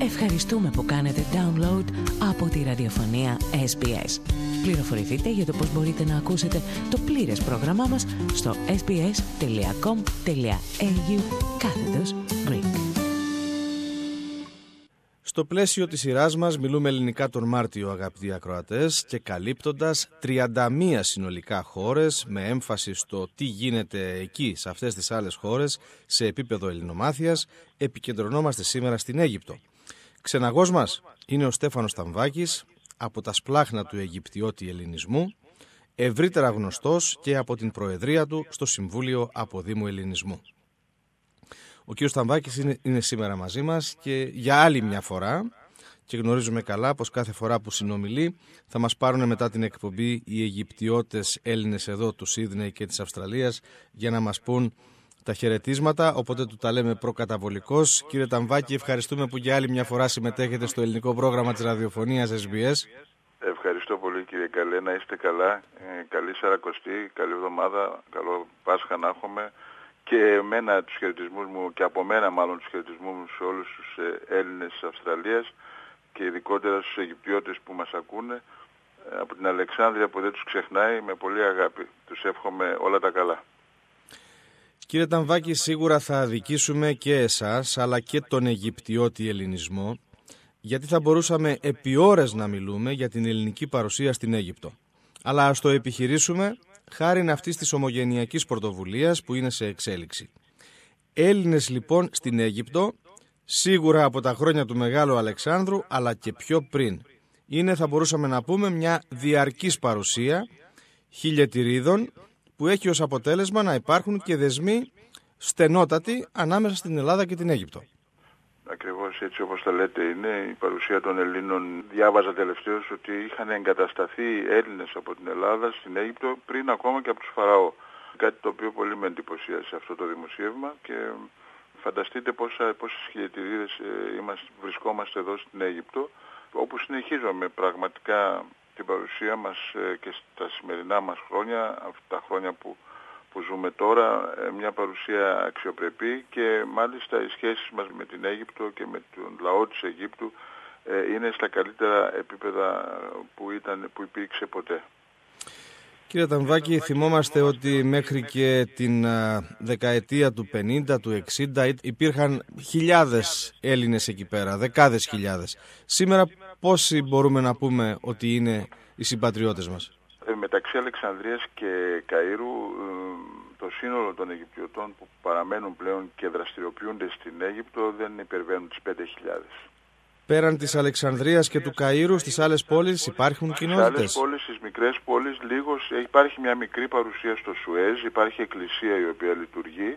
Ευχαριστούμε που κάνετε download από τη ραδιοφωνία SBS. Πληροφορηθείτε για το πώς μπορείτε να ακούσετε το πλήρες πρόγραμμά μας στο sbs.com.au/Greek. Στο πλαίσιο της σειράς μας μιλούμε ελληνικά τον Μάρτιο, αγαπητοί ακροατές, και καλύπτοντας 31 συνολικά χώρες, με έμφαση στο τι γίνεται εκεί, σε αυτές τις άλλες χώρες, σε επίπεδο ελληνομάθειας, επικεντρωνόμαστε σήμερα στην Αίγυπτο. Ξεναγός μας είναι ο Στέφανος Ταμβάκης, από τα σπλάχνα του Αιγυπτιώτη Ελληνισμού, ευρύτερα γνωστός και από την προεδρία του στο Συμβούλιο Αποδήμου Ελληνισμού. Ο κ. Ταμβάκης είναι σήμερα μαζί μας και για άλλη μια φορά, και γνωρίζουμε καλά πως κάθε φορά που συνομιλεί θα μας πάρουν μετά την εκπομπή οι Αιγυπτιώτες Έλληνες εδώ του Σίδνεϊ και της Αυστραλίας για να μας πούν τα χαιρετίσματα, οπότε του τα λέμε προκαταβολικώς. Κύριε Ταμβάκη, ευχαριστούμε που για άλλη μια φορά συμμετέχετε στο ελληνικό πρόγραμμα της ραδιοφωνίας SBS. Ευχαριστώ πολύ, κύριε Καλέ, να είστε καλά. Καλή Σαρακοστή, καλή εβδομάδα, καλό Πάσχα να έχουμε. Και εμένα τους χαιρετισμούς μου, και από μένα μάλλον τους χαιρετισμούς μου σε όλους τους Έλληνες της Αυστραλίας και ειδικότερα στους Αιγυπτιώτες που μας ακούνε, από την Αλεξάνδρεια που δεν τους ξεχνάει, με πολύ αγάπη. Τους εύχομαι όλα τα καλά. Κύριε Ταμβάκη, σίγουρα θα αδικήσουμε και εσάς αλλά και τον Αιγυπτιώτη Ελληνισμό, γιατί θα μπορούσαμε επί ώρες να μιλούμε για την ελληνική παρουσία στην Αίγυπτο. Αλλά ας το επιχειρήσουμε χάριν αυτής της ομογενειακής πρωτοβουλίας που είναι σε εξέλιξη. Έλληνες λοιπόν στην Αίγυπτο, σίγουρα από τα χρόνια του Μεγάλου Αλεξάνδρου, αλλά και πιο πριν. Είναι, θα μπορούσαμε να πούμε, μια διαρκής παρουσία χιλιετηρίδων που έχει ως αποτέλεσμα να υπάρχουν και δεσμοί στενότατοι ανάμεσα στην Ελλάδα και την Αίγυπτο. Ακριβώς έτσι όπως τα λέτε είναι η παρουσία των Ελλήνων. Διάβαζα τελευταίως ότι είχαν εγκατασταθεί Έλληνες από την Ελλάδα στην Αίγυπτο πριν ακόμα και από τους Φαραώ. Κάτι το οποίο πολύ με εντυπωσίασε αυτό το δημοσίευμα και φανταστείτε πόσες χιλιετηρίδες βρισκόμαστε εδώ στην Αίγυπτο, όπου συνεχίζουμε πραγματικά την παρουσία μας και στα σημερινά μας χρόνια, αυτά τα χρόνια που ζούμε τώρα, μια παρουσία αξιοπρεπή και μάλιστα οι σχέσεις μας με την Αίγυπτο και με τον λαό της Αιγύπτου είναι στα καλύτερα επίπεδα που υπήρξε ποτέ. Κύριε Ταμβάκη, θυμόμαστε ότι μέχρι και την δεκαετία του 50, του 60 υπήρχαν χιλιάδες Έλληνες εκεί πέρα, δεκάδες χιλιάδες. Σήμερα πόσοι μπορούμε να πούμε ότι είναι οι συμπατριώτες μας? Μεταξύ Αλεξανδρίας και Καΐρου το σύνολο των Αιγυπτιωτών που παραμένουν πλέον και δραστηριοποιούνται στην Αίγυπτο δεν υπερβαίνουν τις 5.000. Πέραν της Αλεξανδρίας και του Καΐρου, στις άλλες πόλεις υπάρχουν κοινότητες? Στις άλλες πόλεις, στις μικρές πόλεις, υπάρχει μια μικρή παρουσία στο Σουέζ, υπάρχει εκκλησία η οποία λειτουργεί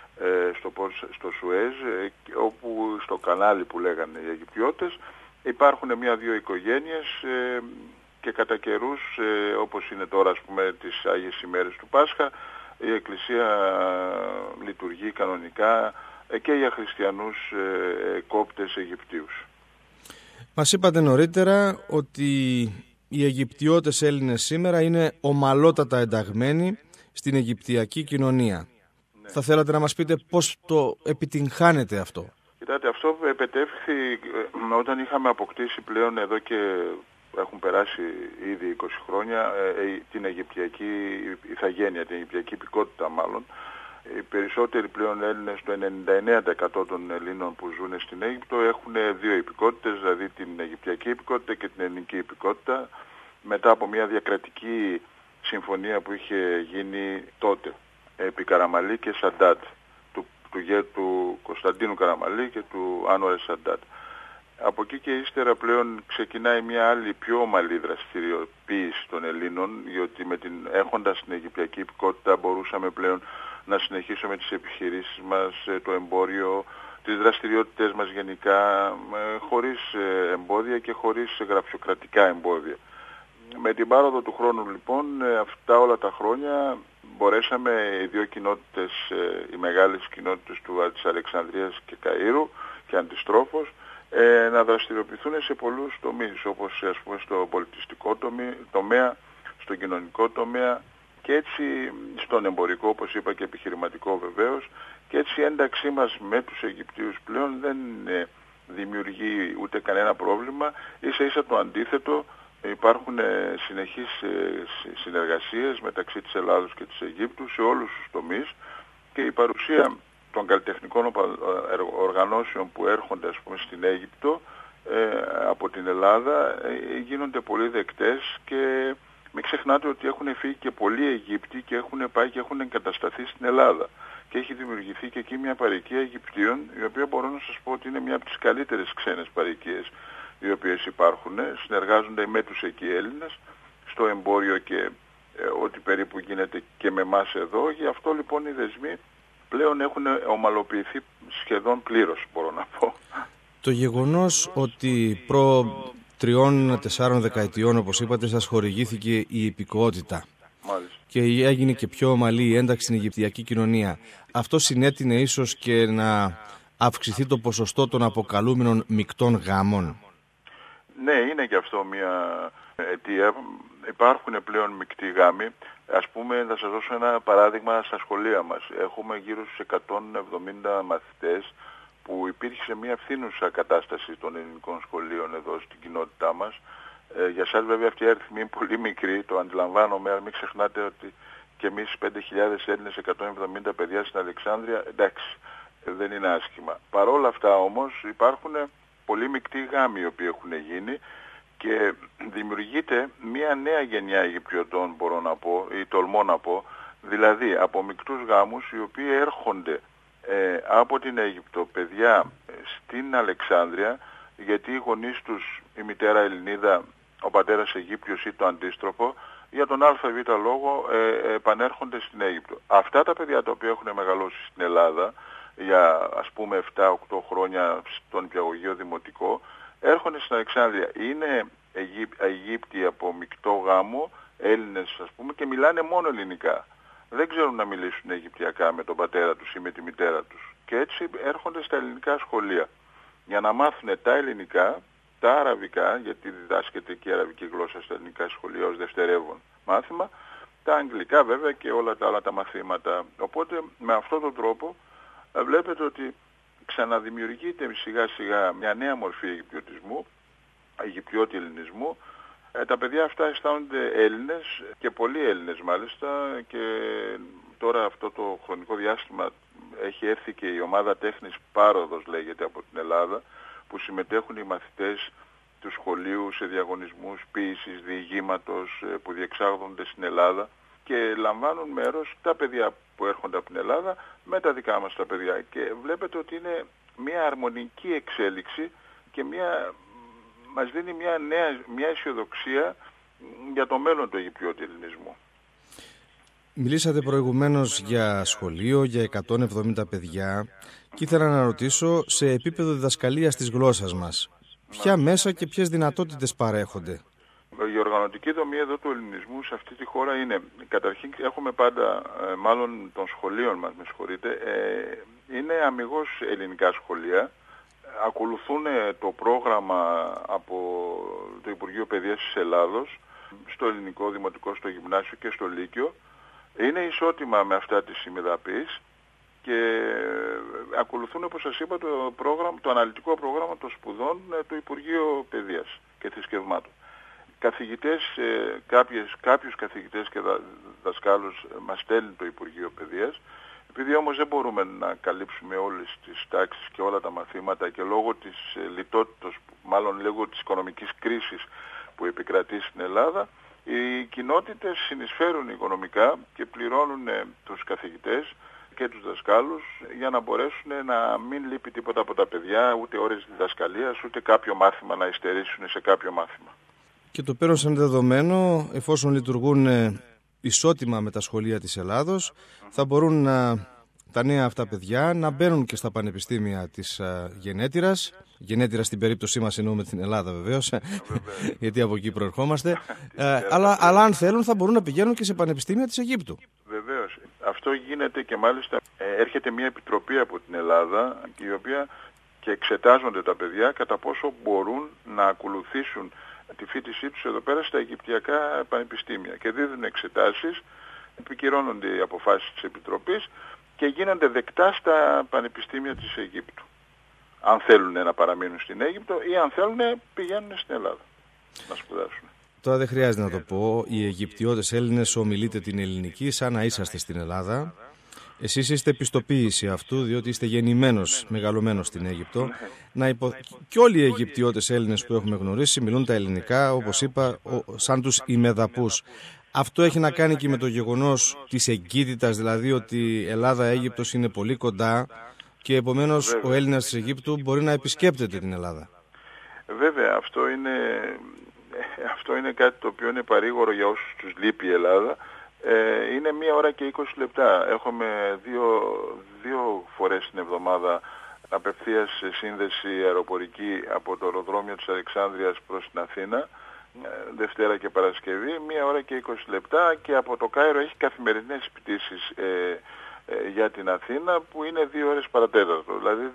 στο Σουέζ, όπου στο κανάλι που λέγανε οι Αιγυπτιώτες υπάρχουν μια-δύο οικογένειες και κατά καιρούς, όπως είναι τώρα ας πούμε τις Άγιες ημέρες του Πάσχα, η εκκλησία λειτουργεί κανονικά και για χριστιανούς κόπτες Αιγυπτίους. Μας είπατε νωρίτερα ότι οι Αιγυπτιώτες Έλληνες σήμερα είναι ομαλότατα ενταγμένοι στην Αιγυπτιακή κοινωνία. Ναι. Θα θέλατε να μας πείτε πώς το επιτυγχάνετε αυτό? Κοιτάτε, αυτό επετεύχθη όταν είχαμε αποκτήσει πλέον εδώ και έχουν περάσει ήδη 20 χρόνια την Αιγυπτιακή ηθαγένεια, την Αιγυπτιακή υπηκότητα μάλλον. Οι περισσότεροι πλέον Έλληνες, το 99% των Ελλήνων που ζουν στην Αίγυπτο έχουν δύο υπηκότητες, δηλαδή την Αιγυπτιακή υπηκότητα και την ελληνική υπηκότητα, μετά από μια διακρατική συμφωνία που είχε γίνει τότε επί Καραμαλή και Σαντάτ, του Κωνσταντίνου Καραμαλή και του Άνουαρ Σαντάτ. Από εκεί και ύστερα πλέον ξεκινάει μια άλλη πιο ομαλή δραστηριοποίηση των Ελλήνων, διότι έχοντας την Αιγυπτιακή υπηκότητα μπορούσαμε πλέον να συνεχίσουμε τις επιχειρήσεις μας, το εμπόριο, τις δραστηριότητες μας γενικά, χωρίς εμπόδια και χωρίς γραφειοκρατικά εμπόδια. Με την πάροδο του χρόνου λοιπόν, αυτά όλα τα χρόνια μπορέσαμε οι δύο κοινότητες, οι μεγάλες κοινότητες της Αλεξανδρίας και Καΐρου και αντιστρόφως, να δραστηριοποιηθούν σε πολλούς τομείς, όπως ας πούμε στο πολιτιστικό τομέα, στο κοινωνικό τομέα και έτσι στον εμπορικό, όπως είπα, και επιχειρηματικό βεβαίως, και έτσι η ένταξή μας με τους Αιγυπτίους πλέον δημιουργεί ούτε κανένα πρόβλημα, ίσα-ίσα το αντίθετο. Υπάρχουν συνεχείς συνεργασίες μεταξύ της Ελλάδος και της Αιγύπτου σε όλους τους τομείς, και η παρουσία των καλλιτεχνικών οργανώσεων που έρχονται, ας πούμε, στην Αίγυπτο από την Ελλάδα γίνονται πολύ δεκτές, και μην ξεχνάτε ότι έχουν φύγει και πολλοί Αιγύπτιοι και έχουν πάει και έχουν εγκατασταθεί στην Ελλάδα, και έχει δημιουργηθεί και εκεί μια παροικία Αιγυπτίων, η οποία μπορώ να σας πω ότι είναι μια από τις καλύτερες ξένες παροικίες οι οποίες υπάρχουν. Συνεργάζονται με τους εκεί Έλληνες στο εμπόριο και ό,τι περίπου γίνεται και με εμάς εδώ. Γι' αυτό λοιπόν οι δεσμοί πλέον έχουν ομαλοποιηθεί σχεδόν πλήρως, μπορώ να πω. Το γεγονός ότι προ 3-4 δεκαετιών, όπως είπατε, σας χορηγήθηκε η υπηκότητα, Μάλιστα, και έγινε και πιο ομαλή η ένταξη στην Αιγυπτιακή κοινωνία, αυτό συνέτεινε ίσως και να αυξηθεί το ποσοστό των αποκαλούμενων μεικτών γάμων? Ναι, είναι και αυτό μια αιτία. Υπάρχουν πλέον μεικτοί γάμοι. Ας πούμε, θα σας δώσω ένα παράδειγμα στα σχολεία μας. Έχουμε γύρω στους 170 μαθητές, που υπήρχε μια φθήνουσα κατάσταση των ελληνικών σχολείων εδώ στην κοινότητά μας. Για σας βέβαια αυτή η αριθμή είναι πολύ μικρή, το αντιλαμβάνομαι, αλλά μην ξεχνάτε ότι και εμείς 5.000 Έλληνες, 170 παιδιά στην Αλεξάνδρεια, εντάξει, δεν είναι άσχημα. Παρόλα αυτά όμως υπάρχουν πολύ μεικτοί γάμοι οι οποίοι έχουν γίνει, και δημιουργείται μια νέα γενιά Αιγυπτιωτών, μπορώ να πω, ή τολμώ να πω, δηλαδή από μεικτούς γάμους οι οποίοι έρχονται από την Αίγυπτο παιδιά στην Αλεξάνδρεια, γιατί οι γονείς τους, η μητέρα Ελληνίδα, ο πατέρας Αιγύπτιος ή το αντίστροφο, για τον ΑΒ λόγο επανέρχονται στην Αίγυπτο. Αυτά τα παιδιά τα οποία έχουν μεγαλώσει στην Ελλάδα για ας πούμε 7-8 χρόνια στον νηπιαγωγείο δημοτικό, έρχονται στην Αλεξάνδρεια. Είναι Αιγύπτιοι από μεικτό γάμο, Έλληνες ας πούμε, και μιλάνε μόνο ελληνικά. Δεν ξέρουν να μιλήσουν αιγυπτιακά με τον πατέρα τους ή με τη μητέρα τους. Και έτσι έρχονται στα ελληνικά σχολεία για να μάθουν τα ελληνικά, τα αραβικά, γιατί διδάσκεται και η αραβική γλώσσα στα ελληνικά σχολεία ως δευτερεύον μάθημα, τα αγγλικά βέβαια και όλα τα άλλα τα μαθήματα. Οπότε με αυτόν τον τρόπο βλέπετε ότι ξαναδημιουργείται σιγά σιγά μια νέα μορφή αιγυπτιωτισμού, αιγυπτιώτη ελληνισμού. Τα παιδιά αυτά αισθάνονται Έλληνες, και πολλοί Έλληνες μάλιστα, και τώρα αυτό το χρονικό διάστημα έχει έρθει και η ομάδα τέχνης Πάροδος λέγεται από την Ελλάδα, που συμμετέχουν οι μαθητές του σχολείου σε διαγωνισμούς ποίησης, διηγήματος που διεξάγονται στην Ελλάδα, και λαμβάνουν μέρος τα παιδιά που έρχονται από την Ελλάδα με τα δικά μας τα παιδιά, και βλέπετε ότι είναι μια αρμονική εξέλιξη και μας δίνει μια αισιοδοξία για το μέλλον του Αιγυπτιώτη ελληνισμού. Μιλήσατε προηγουμένως για σχολείο, για 170 παιδιά, και ήθελα να ρωτήσω, σε επίπεδο διδασκαλίας της γλώσσας μας, ποια μέσα και ποιες δυνατότητες παρέχονται? Η οργανωτική δομή εδώ του ελληνισμού σε αυτή τη χώρα είναι, καταρχήν έχουμε πάντα, μάλλον των σχολείων μας, με συγχωρείτε, είναι αμιγώς ελληνικά σχολεία. Ακολουθούν το πρόγραμμα από το Υπουργείο Παιδείας της Ελλάδος, στο ελληνικό δημοτικό, στο γυμνάσιο και στο λύκειο. Είναι ισότιμα με αυτά της ημεδαπής και ακολουθούν, όπως σας είπα, το αναλυτικό πρόγραμμα των σπουδών του Υπουργείου Παιδείας και Θρησκευμάτων. Καθηγητές, κάποιους καθηγητές και δασκάλους μας στέλνει το Υπουργείο Παιδείας. Επειδή όμως δεν μπορούμε να καλύψουμε όλες τις τάξεις και όλα τα μαθήματα, και λόγω της λιτότητας, μάλλον λόγω της οικονομικής κρίσης που επικρατεί στην Ελλάδα, οι κοινότητες συνεισφέρουν οικονομικά και πληρώνουν τους καθηγητές και τους δασκάλους για να μπορέσουν να μην λείπει τίποτα από τα παιδιά, ούτε ώρες διδασκαλίας, ούτε κάποιο μάθημα να υστερήσουν σε κάποιο μάθημα. Και το παίρνω σαν δεδομένο, εφόσον λειτουργούν ισότιμα με τα σχολεία της Ελλάδος, θα μπορούν τα νέα αυτά παιδιά να μπαίνουν και στα πανεπιστήμια της γενέτειρας. Γενέτειρα στην περίπτωσή μας εννοούμε την Ελλάδα βεβαίως, γιατί από εκεί προερχόμαστε. Αλλά αν θέλουν θα μπορούν να πηγαίνουν και σε πανεπιστήμια της Αιγύπτου. Βεβαίως. Αυτό γίνεται, και μάλιστα έρχεται μια επιτροπή από την Ελλάδα, η οποία και εξετάζονται τα παιδιά κατά πόσο μπορούν να ακολουθήσουν τη φοιτησή τους εδώ πέρα στα Αιγυπτιακά πανεπιστήμια, και δίδουν εξετάσεις, επικυρώνονται οι αποφάσεις της Επιτροπής και γίνονται δεκτά στα πανεπιστήμια της Αιγύπτου. αν θέλουν να παραμείνουν στην Αίγυπτο ή αν θέλουν πηγαίνουν στην Ελλάδα να σπουδάσουν. Τώρα δεν χρειάζεται να το πω, οι Αιγυπτιώτες Έλληνες ομιλείτε την ελληνική σαν να είσαστε στην Ελλάδα. Εσείς είστε πιστοποίηση αυτού, διότι είστε γεννημένος, μεγαλωμένος στην Αίγυπτο. Και όλοι οι Αιγυπτιώτες Έλληνες που έχουμε γνωρίσει μιλούν τα ελληνικά, όπως είπα, σαν τους ημεδαπούς. Αυτό έχει να κάνει και με το γεγονός της εγκύτητας, δηλαδή ότι Ελλάδα-Αίγυπτος είναι πολύ κοντά και επομένως βέβαια, ο Έλληνας της Αιγύπτου μπορεί να επισκέπτεται την Ελλάδα. Βέβαια, αυτό είναι κάτι το οποίο είναι παρήγορο για όσους τους λείπει η Ελλάδα. Είναι 1 ώρα και 20 λεπτά. Έχουμε δύο φορές την εβδομάδα απευθείας σύνδεση αεροπορική από το αεροδρόμιο της Αλεξάνδρειας προς την Αθήνα, Δευτέρα και Παρασκευή, 1 ώρα και 20 λεπτά, και από το Κάιρο έχει καθημερινές πτήσεις για την Αθήνα που είναι 2 ώρες παρατέταρτο. Δηλαδή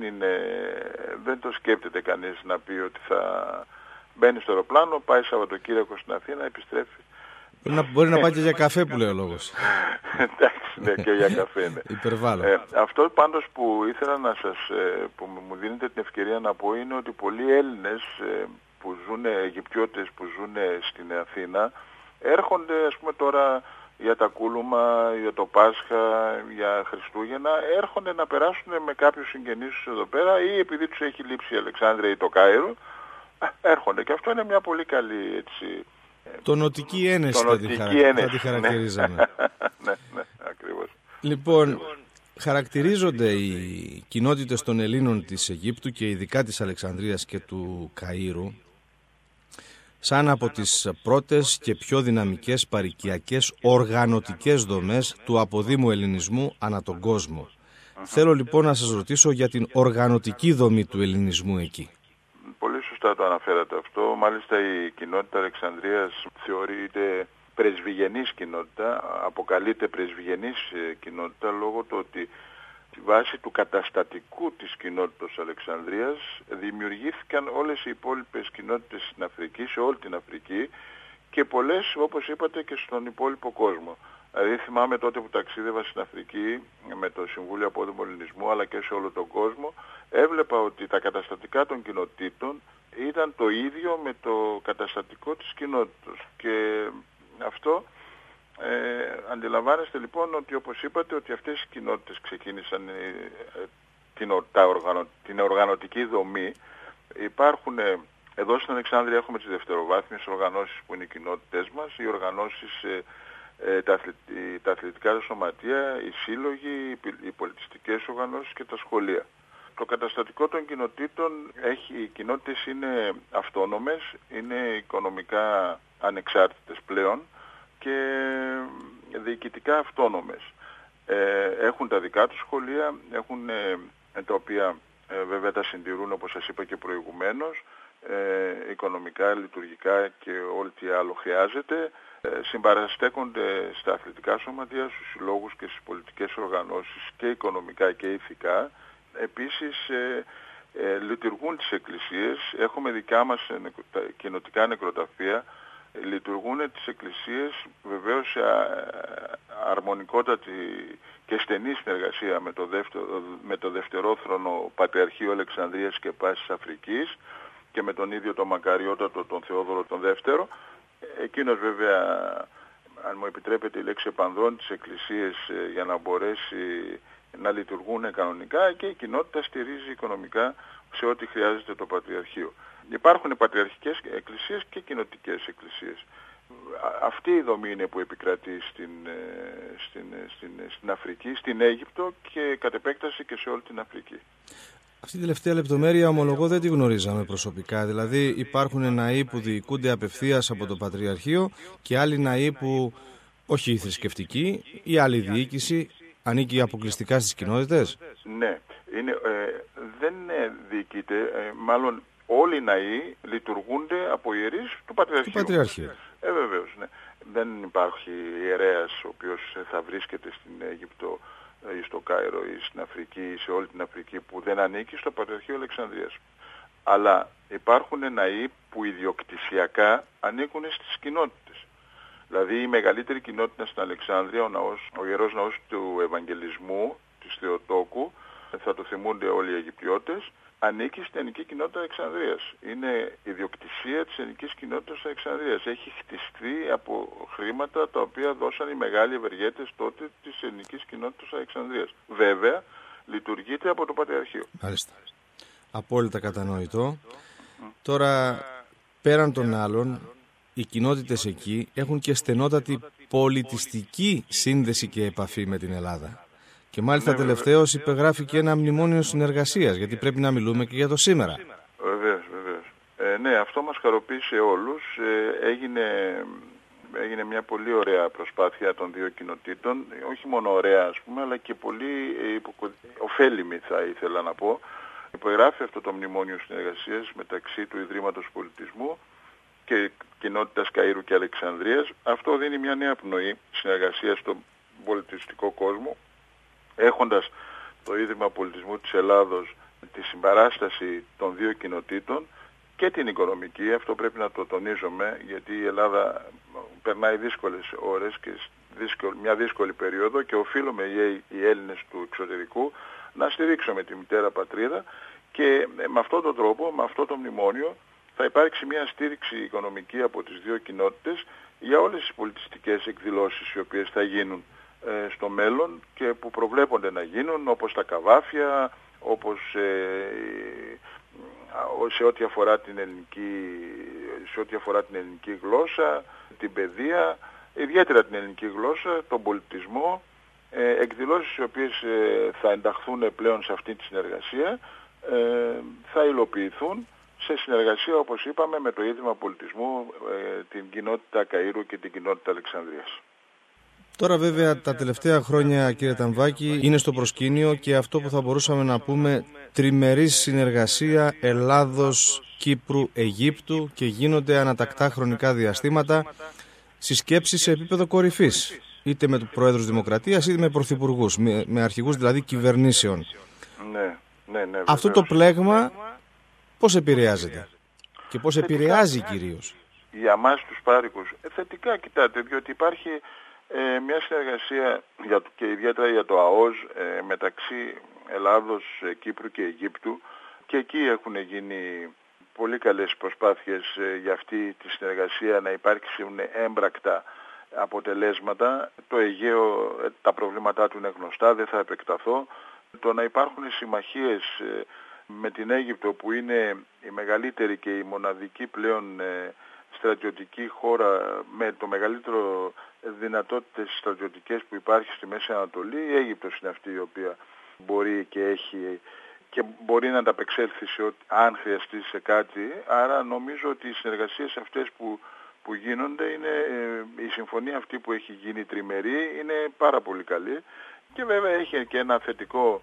δεν το σκέπτεται κανείς να πει ότι θα μπαίνει στο αεροπλάνο, πάει Σαββατοκύριακο στην Αθήνα, επιστρέφει. Μπορεί να πάει και για καφέ που λέει ο λόγος. Εντάξει, ναι, και για καφέ, ναι. Υπερβάλλω. Αυτό πάντως που ήθελα που μου δίνετε την ευκαιρία να πω είναι ότι πολλοί Έλληνες που ζουν, Αιγυπτιώτες που ζουν στην Αθήνα, έρχονται ας πούμε τώρα για τα κούλουμα, για το Πάσχα, για Χριστούγεννα, έρχονται να περάσουν με κάποιους συγγενείς τους εδώ πέρα, ή επειδή τους έχει λείψει η Αλεξάνδρεια ή το Κάιρο, έρχονται. Και αυτό είναι μια πολύ καλή, έτσι, τονοτική ένεση θα τη χαρακτηρίζαμε. Ναι, ακριβώς. Λοιπόν, χαρακτηρίζονται οι κοινότητες των Ελλήνων της Αιγύπτου και ειδικά της Αλεξανδρίας και του Καΐρου σαν από τις πρώτες και πιο δυναμικές παροικιακές οργανωτικές δομές του αποδήμου ελληνισμού ανά τον κόσμο. Θέλω λοιπόν να σας ρωτήσω για την οργανωτική δομή του ελληνισμού εκεί. Πολύ σωστά το αναφέρατε αυτό. Μάλιστα η κοινότητα Αλεξανδρίας θεωρείται πρεσβυγενής κοινότητα, αποκαλείται πρεσβυγενής κοινότητα λόγω του ότι στη βάση του καταστατικού της κοινότητας Αλεξανδρίας δημιουργήθηκαν όλες οι υπόλοιπες κοινότητες στην Αφρική, σε όλη την Αφρική, και πολλές, όπως είπατε, και στον υπόλοιπο κόσμο. Δηλαδή θυμάμαι τότε που ταξίδευα στην Αφρική με το Συμβούλιο Απόδημου Ελληνισμού αλλά και σε όλο τον κόσμο, έβλεπα ότι τα καταστατικά των κοινοτήτων ήταν το ίδιο με το καταστατικό της κοινότητας. Και αυτό αντιλαμβάνεστε λοιπόν ότι, όπως είπατε, ότι αυτές οι κοινότητες ξεκίνησαν την οργανωτική δομή. Υπάρχουν εδώ στην Αλεξάνδρεια, έχουμε τις δευτεροβάθμιες οργανώσεις που είναι οι κοινότητες μας, οι οργανώσεις, τα αθλητικά σωματεία, οι σύλλογοι, οι πολιτιστικές οργανώσεις και τα σχολεία. Το καταστατικό των κοινοτήτων οι κοινότητες είναι αυτόνομες, είναι οικονομικά ανεξάρτητες πλέον και διοικητικά αυτόνομες. Έχουν τα δικά τους σχολεία, έχουν τα οποία βέβαια τα συντηρούν, όπως σας είπα και προηγουμένως, οικονομικά, λειτουργικά και ό,τι τι άλλο χρειάζεται. Συμπαραστέκονται στα αθλητικά σωματεία, στους συλλόγους και στις πολιτικές οργανώσεις και οικονομικά και ηθικά. Επίσης λειτουργούν τις εκκλησίες, έχουμε δικά μας κοινοτικά νεκροταφεία, λειτουργούν τις εκκλησίες βεβαίως σε αρμονικότατη και στενή συνεργασία με το δευτερόθρονο Πατριαρχείο Αλεξανδρίας και Πάσης Αφρικής και με τον ίδιο τον Μακαριότατο τον Θεόδωρο τον Δεύτερο. Εκείνος βέβαια, αν μου επιτρέπετε η λέξη, επανδρώνει τις εκκλησίες για να μπορέσει να λειτουργούν κανονικά, και η κοινότητα στηρίζει οικονομικά σε ό,τι χρειάζεται το Πατριαρχείο. Υπάρχουν πατριαρχικές εκκλησίες και κοινοτικές εκκλησίες. Αυτή η δομή είναι που επικρατεί στην Αφρική, στην Αίγυπτο και κατ' επέκταση και σε όλη την Αφρική. Αυτή τη τελευταία λεπτομέρεια, ομολογώ, δεν τη γνωρίζαμε προσωπικά. Δηλαδή υπάρχουν ναοί που διοικούνται απευθείας από το Πατριαρχείο και άλλοι ναοί που, όχι η θρησκευτική, η άλλη διοίκηση ανήκει αποκλειστικά στις κοινότητες. Ναι, δεν διοικείται, μάλλον όλοι οι ναοί λειτουργούνται από ιερείς του Πατριαρχείου. Βεβαίως, ναι. Δεν υπάρχει ιερέας ο οποίος θα βρίσκεται στην Αίγυπτο ή στο Κάιρο ή στην Αφρική ή σε όλη την Αφρική που δεν ανήκει στο Πατριαρχείο Αλεξανδρίας. Αλλά υπάρχουν ναοί που ιδιοκτησιακά ανήκουν στις κοινότητες. Δηλαδή η μεγαλύτερη κοινότητα στην Αλεξάνδρεια, ο Ιερός Ναός του Ευαγγελισμού, της Θεοτόκου, θα το θυμούνται όλοι οι Αιγυπτιώτες, ανήκει στην ελληνική κοινότητα Αλεξανδρίας. Είναι ιδιοκτησία της ελληνικής κοινότητας Αλεξανδρίας. Έχει χτιστεί από χρήματα τα οποία δώσαν οι μεγάλοι ευεργέτες τότε της ελληνικής κοινότητας Αλεξανδρίας. Βέβαια, λειτουργείται από το Πατριαρχείο. Μάλιστα. Απόλυτα κατανοητό. Τώρα, πέραν των άλλων, οι κοινότητες εκεί έχουν και στενότατη πολιτιστική σύνδεση και επαφή με την Ελλάδα. Και μάλιστα τελευταίως υπεγράφει και ένα μνημόνιο συνεργασίας, γιατί πρέπει να μιλούμε και για το σήμερα. Βεβαίως. Ναι, αυτό μας χαροποίησε όλους. Έγινε μια πολύ ωραία προσπάθεια των δύο κοινοτήτων, όχι μόνο ωραία ας πούμε, αλλά και πολύ ωφέλιμη θα ήθελα να πω. Υπογράφει αυτό το μνημόνιο συνεργασίας μεταξύ του Ιδρύματος Πολιτισμού και κοινότητας Καΐρου και Αλεξανδρίας. Αυτό δίνει μια νέα πνοή συνεργασίας στον πολιτιστικό κόσμο, έχοντας το Ίδρυμα Πολιτισμού της Ελλάδος τη συμπαράσταση των δύο κοινοτήτων και την οικονομική. Αυτό πρέπει να το τονίζουμε, γιατί η Ελλάδα περνάει δύσκολες ώρες και μια δύσκολη περίοδο και οφείλουμε οι Έλληνες του εξωτερικού να στηρίξουμε τη μητέρα πατρίδα, και με αυτόν τον τρόπο, με αυτό το μνημόνιο, θα υπάρξει μια στήριξη οικονομική από τις δύο κοινότητες για όλες τις πολιτιστικές εκδηλώσεις οι οποίες θα γίνουν στο μέλλον και που προβλέπονται να γίνουν, όπως τα καβάφια, όπως σε ό,τι αφορά την ελληνική γλώσσα, την παιδεία, ιδιαίτερα την ελληνική γλώσσα, τον πολιτισμό, εκδηλώσεις οι οποίες θα ενταχθούν πλέον σε αυτή τη συνεργασία, θα υλοποιηθούν σε συνεργασία, όπως είπαμε, με το Ίδρυμα Πολιτισμού, την κοινότητα Καΐρου και την κοινότητα Αλεξανδρίας. Τώρα βέβαια τα τελευταία χρόνια, κύριε Ταμβάκη, είναι στο προσκήνιο και αυτό που θα μπορούσαμε να πούμε τριμερής συνεργασία Ελλάδος-Κύπρου-Αιγύπτου, και γίνονται ανατακτά χρονικά διαστήματα συσκέψεις σε επίπεδο κορυφής, είτε με Προέδρους Δημοκρατίας είτε με πρωθυπουργούς, με αρχηγούς δηλαδή κυβερνήσεων. Ναι. Αυτό το πλέγμα πώς επηρεάζεται και πώς επηρεάζει κυρίως? Για μας τους πάρικους θετικά, κοιτάτε, διότι υπάρχει μια συνεργασία και ιδιαίτερα για το ΑΟΣ μεταξύ Ελλάδος, Κύπρου και Αιγύπτου, και εκεί έχουν γίνει πολύ καλές προσπάθειες για αυτή τη συνεργασία να υπάρξουν έμπρακτα αποτελέσματα. Το Αιγαίο, τα προβλήματά του είναι γνωστά, δεν θα επεκταθώ. Το να υπάρχουν συμμαχίες με την Αίγυπτο, που είναι η μεγαλύτερη και η μοναδική πλέον στρατιωτική χώρα με το μεγαλύτερο δυνατότητες στρατιωτικές που υπάρχει στη Μέση Ανατολή, η Αίγυπτος είναι αυτή η οποία μπορεί και έχει και μπορεί να ανταπεξέλθει αν χρειαστεί σε κάτι. Άρα νομίζω ότι οι συνεργασίες αυτές που γίνονται, η συμφωνία αυτή που έχει γίνει τριμερή είναι πάρα πολύ καλή, και βέβαια έχει και ένα θετικό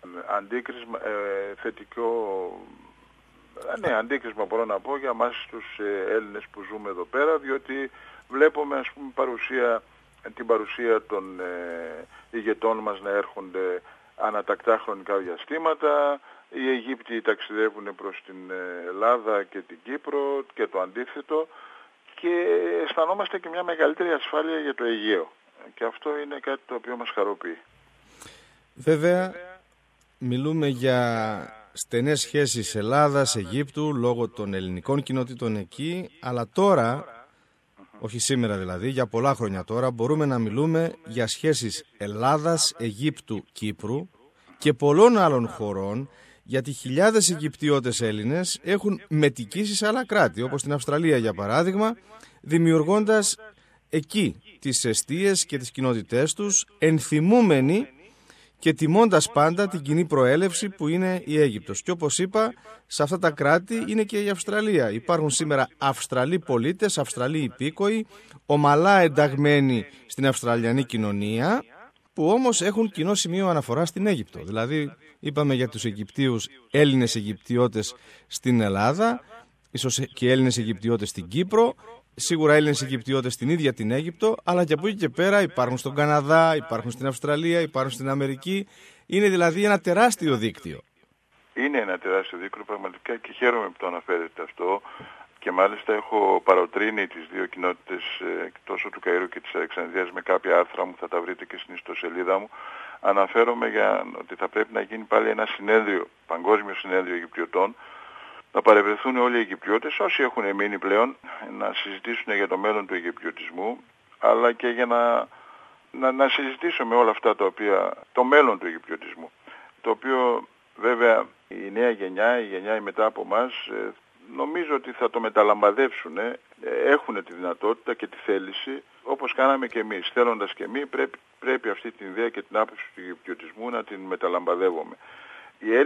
αντίκρισμα μπορώ να πω για μας τους Έλληνες που ζούμε εδώ πέρα, διότι βλέπουμε ας πούμε την παρουσία των ηγετών μας να έρχονται ανατακτά χρονικά διαστήματα. Οι Αιγύπτιοι ταξιδεύουν προς την Ελλάδα και την Κύπρο και το αντίθετο, και αισθανόμαστε και μια μεγαλύτερη ασφάλεια για το Αιγαίο, και αυτό είναι κάτι το οποίο μας χαροποιεί. Βέβαια μιλούμε για στενές σχέσεις Ελλάδας-Αιγύπτου λόγω των ελληνικών κοινότητων εκεί, αλλά τώρα, όχι σήμερα δηλαδή, για πολλά χρόνια τώρα, μπορούμε να μιλούμε για σχέσεις Ελλάδας-Αιγύπτου-Κύπρου και πολλών άλλων χωρών, γιατί χιλιάδες Αιγυπτιώτες Έλληνες έχουν μετικήσει σε άλλα κράτη, όπως την Αυστραλία για παράδειγμα, δημιουργώντας εκεί τις εστίες και τις κοινότητές τους, ενθυμούμενοι και τιμώντας πάντα την κοινή προέλευση που είναι η Αίγυπτος. Και όπως είπα, σε αυτά τα κράτη είναι και η Αυστραλία. Υπάρχουν σήμερα Αυστραλοί πολίτες, Αυστραλοί υπήκοοι, ομαλά ενταγμένοι στην Αυστραλιανή κοινωνία, που όμως έχουν κοινό σημείο αναφορά στην Αίγυπτο. Δηλαδή, είπαμε για τους Αιγυπτίους, Έλληνες Αιγυπτιώτες στην Ελλάδα, ίσως και Έλληνες Αιγυπτιώτες στην Κύπρο, σίγουρα Έλληνες Αιγυπτιώτες στην ίδια την Αίγυπτο, αλλά και από εκεί και πέρα υπάρχουν στον Καναδά, υπάρχουν στην Αυστραλία, υπάρχουν στην Αμερική. Είναι δηλαδή ένα τεράστιο δίκτυο. Είναι ένα τεράστιο δίκτυο πραγματικά, και χαίρομαι που το αναφέρετε αυτό, και μάλιστα έχω παροτρύνει τις δύο κοινότητες τόσο του Καΐρου και της Αλεξανδρίας με κάποια άρθρα μου, θα τα βρείτε και στην ιστοσελίδα μου, αναφέρομαι ότι θα πρέπει να γίνει πάλι ένα συνέδριο, παγκόσμιο συνέδριο Αιγυπτιωτών, να παρευρεθούν όλοι οι Αιγυπτιώτες, όσοι έχουν μείνει πλέον, να συζητήσουν για το μέλλον του Αιγυπτιωτισμού, αλλά και για να συζητήσουμε όλα αυτά το μέλλον του Αιγυπτιωτισμού, το οποίο βέβαια η νέα γενιά, η γενιά μετά από εμάς, νομίζω ότι θα το μεταλαμπαδεύσουν, έχουν τη δυνατότητα και τη θέληση, όπως κάναμε και εμείς. Θέλοντας και εμείς, πρέπει αυτή την ιδέα και την άποψη του Αιγυπτιωτισμού να την μεταλαμπαδεύουμε. Οι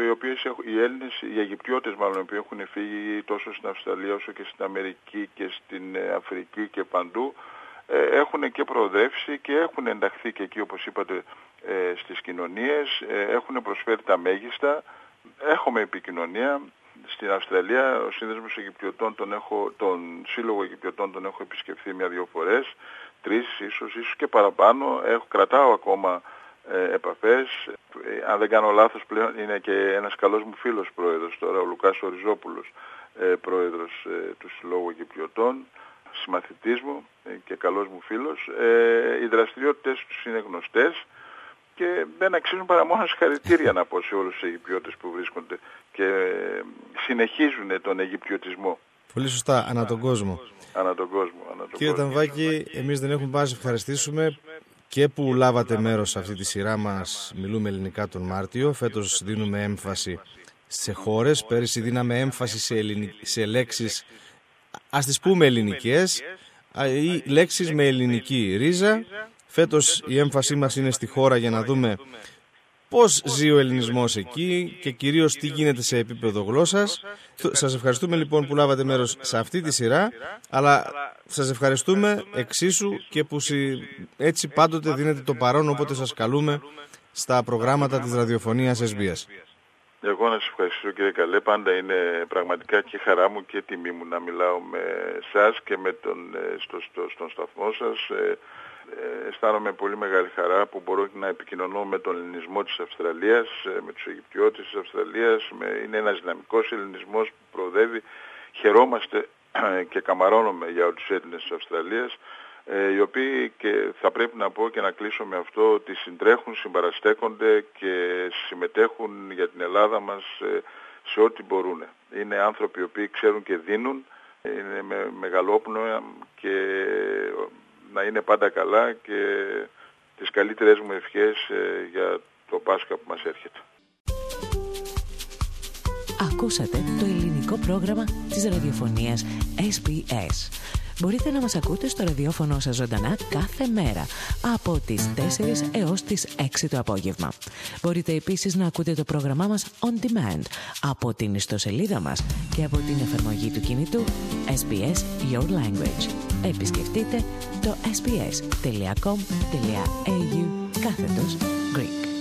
Αιγυπτιώτες μάλλον, που έχουν φύγει τόσο στην Αυστραλία όσο και στην Αμερική και στην Αφρική και παντού, έχουν και προοδεύσει και έχουν ενταχθεί και εκεί, όπως είπατε, στις κοινωνίες, έχουν προσφέρει τα μέγιστα, έχουμε επικοινωνία. Στην Αυστραλία ο Σύνδεσμος Αιγυπτιωτών, τον Σύλλογο Αιγυπτιωτών τον έχω επισκεφθεί 1-2 φορές, 3 ίσως και παραπάνω. Κρατάω ακόμα επαφές. Αν δεν κάνω λάθος, πλέον είναι και ένας καλός μου φίλος πρόεδρος τώρα, ο Λουκάς Οριζόπουλος, πρόεδρος του Συλλόγου Αιγυπτιωτών, συμμαθητής μου και καλός μου φίλος. Οι δραστηριότητες τους είναι γνωστές και δεν αξίζουν παρά μόνο συγχαρητήρια, να πω, σε όλους τους Αιγυπτιώτες που βρίσκονται και συνεχίζουν τον Αιγυπτιωτισμό. Πολύ σωστά, ανά τον κόσμο. Κύριε Ταμβάκη, εμείς δεν έχουμε πάει να ευχαριστήσουμε και που λάβατε μέρος σε αυτή τη σειρά μας «Μιλούμε ελληνικά» τον Μάρτιο. Φέτος δίνουμε έμφαση σε χώρες. Πέρυσι δίναμε έμφαση σε λέξεις, ας τις πούμε ελληνικές, ή λέξεις με ελληνική ρίζα. Φέτος η έμφασή μας είναι στη χώρα για να δούμε πώς ζει ο ελληνισμός εκεί και κυρίως τι γίνεται σε επίπεδο γλώσσας. Σας ευχαριστούμε λοιπόν που λάβατε μέρος σε αυτή τη σειρά, αλλά σας ευχαριστούμε εξίσου και που έτσι πάντοτε δίνετε το παρόν όποτε σας καλούμε στα προγράμματα της ραδιοφωνίας SBS. Εγώ να σας ευχαριστήσω, κύριε Καλέ. Πάντα είναι πραγματικά και χαρά μου και τιμή μου να μιλάω με εσάς και στον σταθμό σας. Αισθάνομαι πολύ μεγάλη χαρά που μπορώ να επικοινωνώ με τον ελληνισμό της Αυστραλίας, με τους Αιγυπτιώτες της Αυστραλίας. Είναι ένας δυναμικός ελληνισμός που προοδεύει. Χαιρόμαστε και καμαρώνομαι για τους Έλληνες της Αυστραλίας, οι οποίοι, και θα πρέπει να πω και να κλείσω με αυτό, ότι συντρέχουν, συμπαραστέκονται και συμμετέχουν για την Ελλάδα μας σε ό,τι μπορούν. Είναι άνθρωποι οι οποίοι ξέρουν και δίνουν, είναι με μεγαλόπνοια και να είναι πάντα καλά, και τις καλύτερες μου ευχές για το Πάσχα που μας έρχεται. Ακούσατε το ελληνικό πρόγραμμα της ραδιοφωνίας SBS. Μπορείτε να μας ακούτε στο ραδιόφωνο σας ζωντανά κάθε μέρα από τις 4 έως τις 6 το απόγευμα. Μπορείτε επίσης να ακούτε το πρόγραμμά μας on demand από την ιστοσελίδα μας και από την εφαρμογή του κινητού SBS Your Language. Επισκεφτείτε το sbs.com.au/Greek.